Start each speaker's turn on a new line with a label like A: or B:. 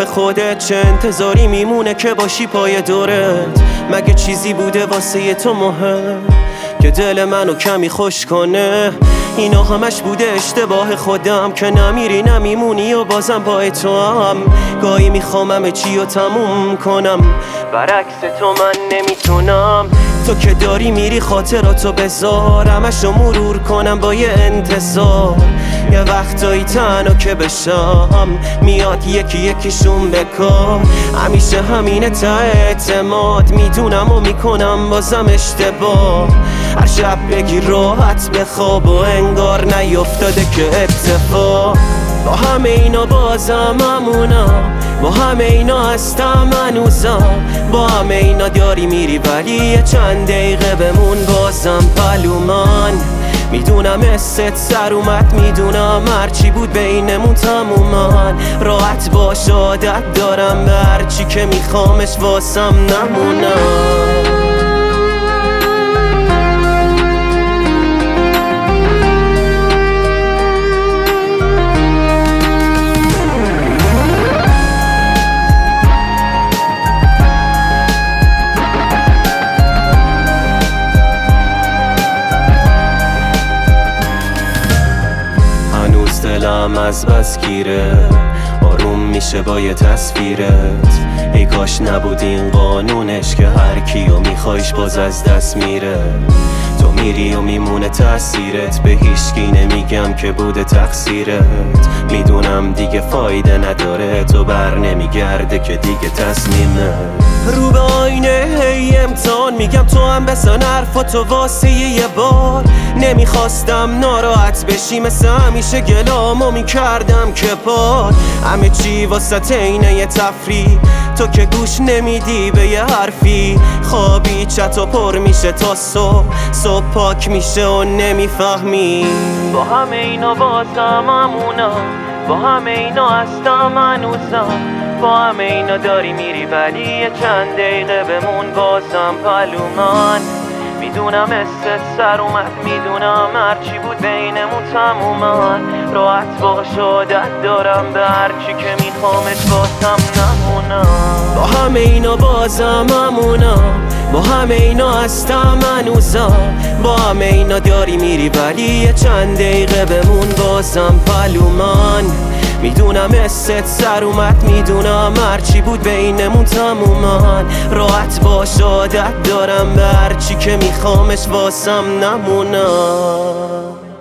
A: طرف خودت چه انتظاری میمونه که باشی پای دورت؟ مگه چیزی بوده واسه تو مهم که دل منو کمی خوش کنه؟ اینا همش بوده اشتباه خودم که نمیری نمیمونی و بازم پای تو هم. گاهی میخوام همه چی رو تموم کنم، برعکس تو من نمیتونم. تو که داری میری خاطراتو بذار، همشو مرور کنم با یه انتظار. یه وقتایی تنها که بشم میاد یکی یکیشون بکار. همیشه همینه تا اعتماد، میدونم و میکنم بازم اشتباه. هر شب بگی راحت بخواب و انگار نیفتاده که اتفاق. با همه اینا بازم همونم، با همه اینا هستم هنوزم. با همه اینا داری میری ولی یه چند دقیقه بمون بازم پلو من. میدونم حست سر اومد، میدونم هرچی بود بینمون تمومن. راحت باش عادت دارم به هرچی که میخوامش واسم نمونم. دلم از بس گیره، آروم میشه با یه تصویرت. ای کاش نبود این قانونش که هر کیو میخوایش باز از دست میره. تو میری و میمونه تأثیرت، به هیچکی نمیگم که بوده تقصیرت. میدونم دیگه فایده نداره، تو بر نمیگرده که دیگه تصمیمه. رو به آینه هی امتحان میگم تو هم بسن حرفاتو واسه یه بار. نمیخواستم ناراحت بشی، مثل همیشه گلامو میکردم که پاد. همه چی واسه اینه یه تفریح، تو که گوش نمیدی به یه حرفی. خوابی چطور پر میشه تا صبح پاک میشه و نمیفهمی. با همه اینا بازم همونم، با همه اینا هستم هنوزم. با همه اینا داری میری ولی یه چند دقیقه بمون بازم پلو من. میدونم حست سر اومد، میدونم هرچی بود بینمون تمومن. راحت باش عادت دارم به هرچی که میخوامش واسم نمونم. با همه اینا بازم همونم، با همه اینا هستم هنوزم. با همه اینا داری میری ولی یه چند دقیقه بمون بازم پلو من. میدونم حست سر اومد، میدونم هرچی بود بینمون تمومن. راحت باش عادت دارم به هرچی که میخوامش واسم نمونم.